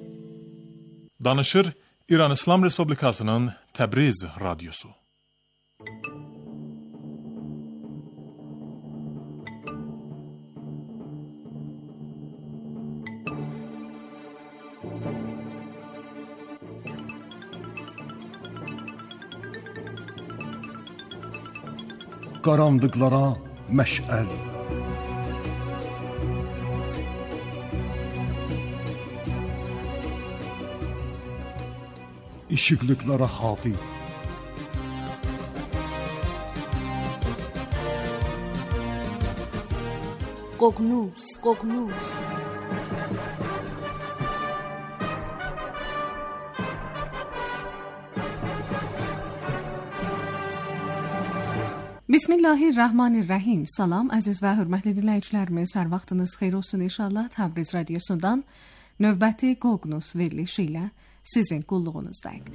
Danışır İran İslam Respublikasının Təbriz Radyosu. qaranlıqlara məşəl. İşıqlıqlara hadi. ققنوس ققنوس Bismillahirrahmanirrahim. Salam əziz və hörmətli dinləyicilərimiz, hər vaxtınız xeyir olsun inşallah. Təbriz radiosundan növbəti Qoqnus verilişi ilə sizin qulluğunuzdayıq.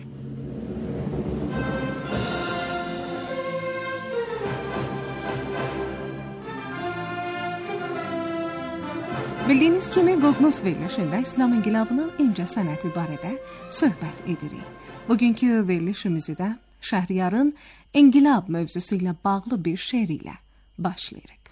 Bildiyiniz kimi Qoqnus verilişində İslam inqilabının incə sənəti barədə söhbət edirik. Bugünkü verilişimizi də Şəhriyarın inqilab mövzusu ilə bağlı bir şeir ilə başlayırıq.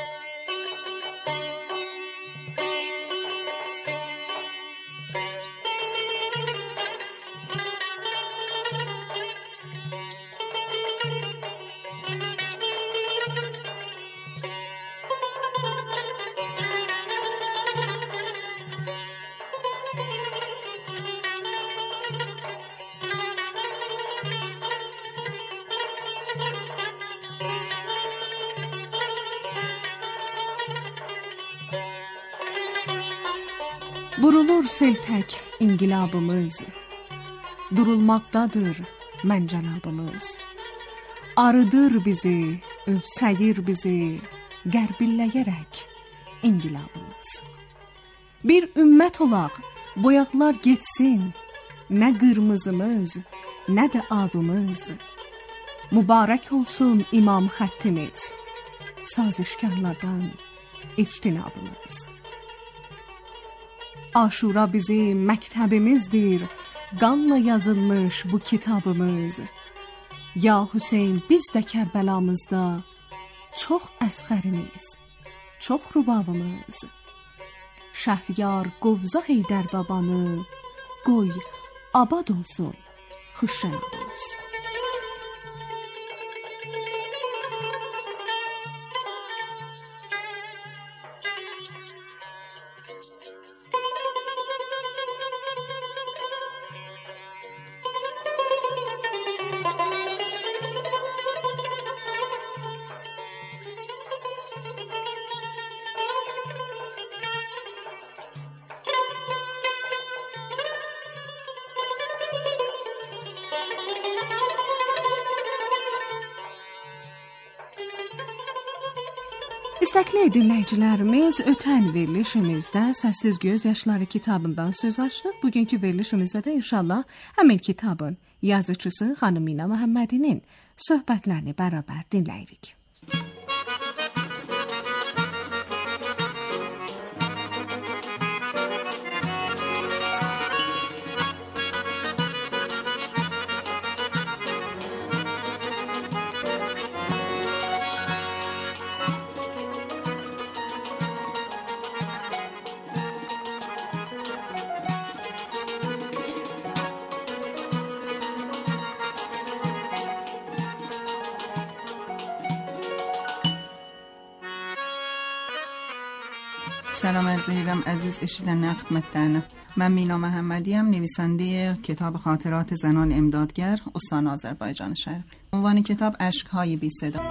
Burulur seltək inqilabımız, durulmaqdadır məncəlabımız. Arıdır bizi, övsəyir bizi, qərbilləyərək inqilabımız. Bir ümmət olaq, boyaqlar getsin, nə qırmızımız, nə də abımız. Mübarək olsun imam xəttimiz, sazişkarlardan ictinabımız. Aşura bizim məktəbimizdir, qanla yazılmış bu kitabımız. Ya Hüseyn, biz də Kərbəlamızda çox əsxərimiz, çox rubabımız. Şəhriyar Qovza Heydər babanı, qoy abad olsun xuşşənabımız. İstəkli dinləyicilərimiz, ötən verilişimizdə Səssiz Göz Yaşları kitabından söz açdıq. Bugünkü verilişimizdə də inşallah həmin kitabın yazıcısı xanım Mina Məhəmmədinin söhbətlərini bərabər dinləyirik. سلام عرض ایدم عزیز اشیدن خدمتتان. من مینا محمدیم، نویسنده کتاب خاطرات زنان امدادگر استان آذربایجان شرقی. عنوان کتاب اشک‌های بی صدا.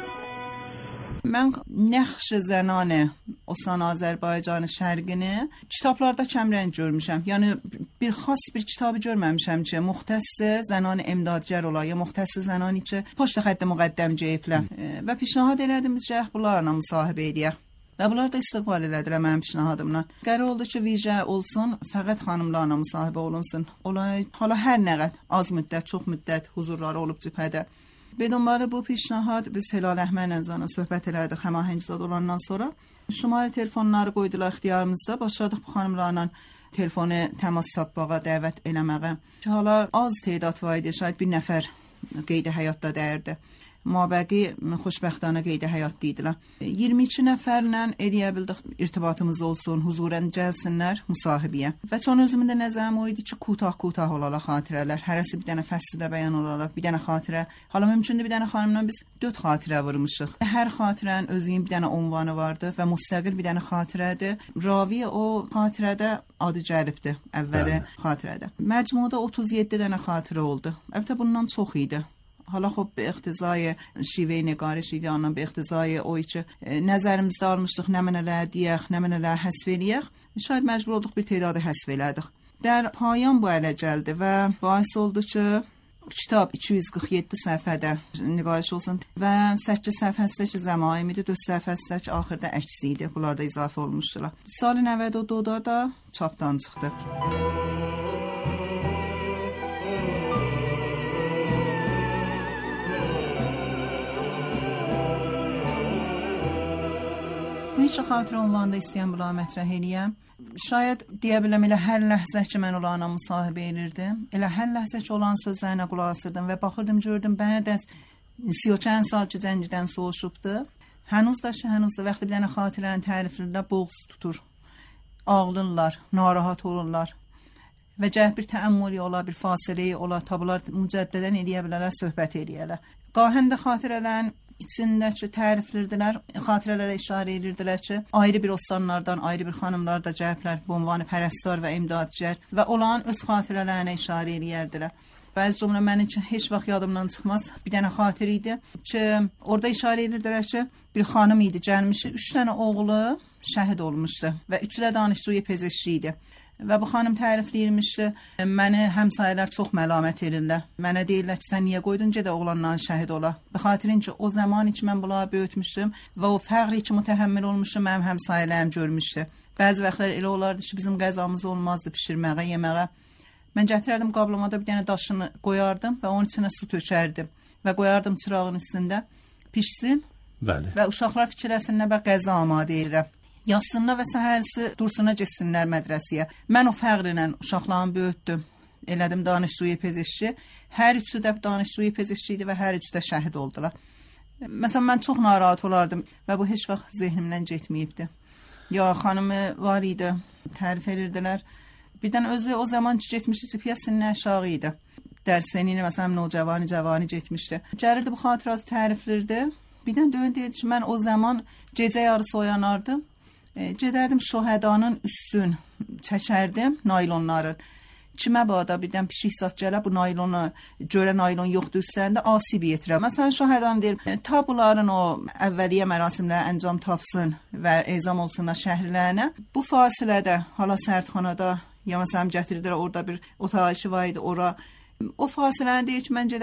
من نقش زنان استان Azərbaycan şərqini kitablarda kəmrəng görmüşəm. Yəni bir xas bir kitabı görməmişəm ki, müxtəss زنان امدادگر ola, ya müxtəss زنانی ki, پشت xətt müqəddəm cəyiblər. Və پیشنهاد elədim ki, bunlarla müsahibə edək. Və bunlar da istiqbal elədilər mənim پیشنهادımdan. Qərar oldu ki, vicə olsun, fəqət xanımlarla müsahibə olunsun. Olay hala hər nə qədər az müddət, çox müddət huzurları olub cibhədə. به دنبال bu پیشنهاد biz Hilal Əhmədlə söhbət elədik həmahəngzad olandan sonra. Şumara telefonları qoydular ixtiyarımızda. Başladıq bu xanımlarla telefonu təmas tapmağa, dəvət eləməyə. Ki hala az tədat var idi, şayad bir nəfər qeydə həyatda dəyirdi. mabəqi xoşbəxtانه qeydə həyatda idilər. iyirmi iki nəfərlə eləyə bildik irtibatımız olsun, huzurən gəlsinlər müsahibəyə. Və çon özümün də nəzərim o idi ki, kutah-kutah olaraq xatirələr, hərəsi bir dənə fəslidə bəyan olaraq, bir dənə xatirə. Hala mümkündür bir dənə xanımdan biz dörd xatirə vurmuşuq. Hər xatirənin özünün bir dənə ünvanı vardı və müstəqil bir dənə xatirədir. Ravi o xatirədə adı gəlibdi əvvəli xatirədə. Məcmuada otuz yeddi dənə xatirə oldu. Əlbəttə bundan çox idi. Hala xub به اقتضای شیوه نگارش idi, ondan به اقتضای o ki nəzərimizdə almışdıq, nə mənələr deyək, nə mənələr həsf eləyək. Şayad məcbur olduq bir tedadı həsf elədik. در پایان bu ələ gəldi və باعث oldu ki kitab iki yüz qırx yeddi səhifədə nigariş olsun və səkkiz səhifəsindəki zəmaim idi, dörd səhifəsindəki axırda əksi idi. Bunlar da izafə olmuşdular. Sal نود و دو da çapdan çıxdı. Bu işi xatirə ünvanında istəyən bunları mətrəh eləyəm. Şayad deyə biləm elə hər ləhzə ki mən onlarla müsahibə edirdim, elə hər ləhzə ki olan sözlərinə qulaq asırdım və baxırdım gördüm bəd az سی و چند سال ki cəngdən soğuşubdu. Hənuz da ki hənuz da vaxtı bir dənə xatirənin təriflərində boğuz tutur. Ağlırlar, narahat olurlar. Və cəhd bir təəmmülü ola, bir fasiləyi ola, tabular mücəddədən eləyə bilərlər, söhbət eləyərlər. Qahən də xatirələrin içindəki təriflərdilər, xatirələrə işarə edirdilər ki, ayrı bir ostanlardan, ayrı bir xanımlar da cəhblər, bu ünvanı pərəstar və imdadçilər və olan öz xatirələrinə işarə edirdilər. Bəzi cümlə mənim üçün heç vaxt yadımdan çıxmaz. Bir dənə xatir idi ki, orada işarə edirdilər ki, bir xanım idi, gəlmişdi, üç dənə oğlu şəhid olmuşdu və üçü də danışdığı pezeşki idi. Və bu xanım tərifləyirmişdi, məni həmsayələr çox məlamət edirlər. Mənə deyirlər ki, sən niyə qoydun gedə oğlanla şəhid ola? Bu xatirin ki, o zaman ki, mən bunları böyütmüşdüm və o fəqri ki, mütəhəmmil olmuşdum, mənim həmsayələyim görmüşdü. Bəzi vaxtlar elə olardı ki, bizim qəzamız olmazdı pişirməyə, yeməyə. Mən gətirərdim qablamada bir dənə daşını qoyardım və onun içinə su tökərdim və qoyardım çırağın üstündə, pişsin. Bəli. Və uşaqlar fikirləsinlər və qəza amadə edirəm. Yazsınlar və səhərsi dursuna getsinlər mədrəsəyə. Mən o fəqrlə uşaqlarımı böyütdüm. Elədim danışdığı pezeşki. Hər üçü də danışdığı pezeşki idi və hər üçü də şəhid oldular. Məsələn, mən çox narahat olardım və bu heç vaxt zehnimdən getməyibdi. Ya xanımı var idi, tərif edirdilər. Birdən özü o zaman ki, getmişdi, cipiyəsinin aşağı idi. Dərsənini, məsələn, nocavani, cavani getmişdi. Gəlirdi, bu xatiratı təriflirdi. Birdən döyün deyirdi ki, mən o zaman gecə yarısı oyanardım. E, gedərdim şohədanın üstün çəkərdim naylonların. Kimə bada birdən pişik sat gələ bu naylonu görə naylon yoxdur üstlərində asib yetirə. Məsələn şohədan deyir, e, ta bunların o əvvəliyyə mərasimləri əncam tapsın və ezam olsunlar şəhərlərinə. Bu fasilədə hala sərtxanada ya məsələn gətirdilər orada bir otaq işi var idi ora. O fasiləni deyir ki, mən gedərdim